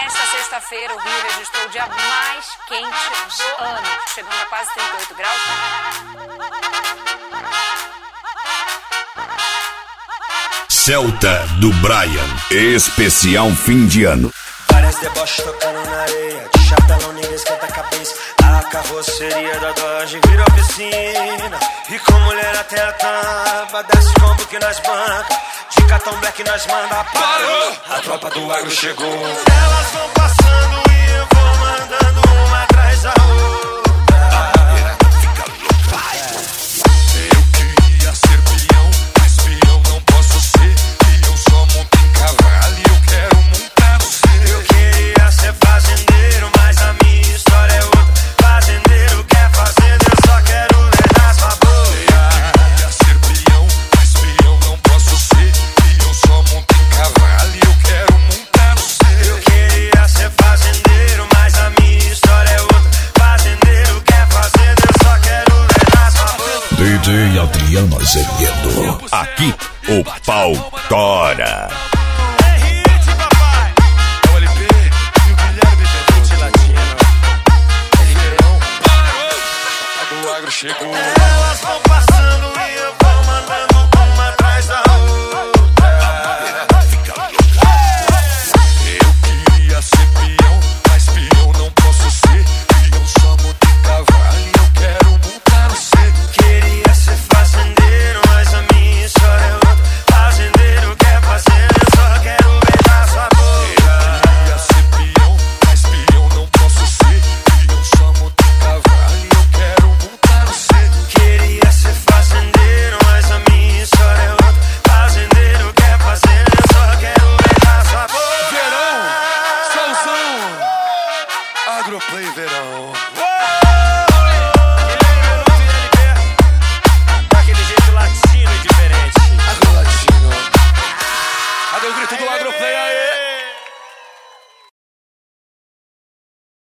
Nesta sexta-feira, o Rio registrou o dia mais quente do ano, chegando a quase 38 graus. Celta do Brian, especial fim de ano. Várias deboches tocando na areia, de chapelão ninguém esquenta a cabeça. A carroceria da Dodge virou piscina, e com mulher até a tampa, desce combo que nós banca, de cartão black nós manda. Parou, a tropa do agro chegou. Elas vão passando e eu vou mandando uma atrás da outra. Fica louca. Eu queria ser peão, mas peão não posso ser. Peão só monta em cavalo e eu quero montar no seu. Eu queria ser fazendeiro, mas a minha história é outra. Fazendeiro quer fazenda, eu só quero ver na sua boca. Eu queria ser peão, mas peão não posso ser. Peão só monta em cavalo e eu quero montar no seu. Eu queria ser fazendeiro, mas a minha história é outra. Fazendeiro quer fazenda, eu só quero ver na sua boca. DJ Adriano Azevedo, aqui o pau tora. É o LP e o Guilherme Bebeto Latino. Verão, parou, a do agro chegou. Elas vão passando e eu vou mandando uma atrás da outra. Fica louca. Eu queria ser peão, mas peão não posso ser. Peão só monta em cavalo e eu quero montar no seu. Queria ser fazendeiro, mas a minha história é outra. Fazendeiro quer fazenda, eu só quero ver na sua boca. Queria ser peão, mas peão não posso ser. Peão só monta em cavalo e eu quero montar no seu. Queria ser fazendeiro, mas a minha história é outra. Fazendeiro quer fazenda, eu só quero ver na sua boca. Verão, solzão, Agroplay verão. Daquele jeito latino e diferente. Agro latino. Cadê o grito do Agroplay aí?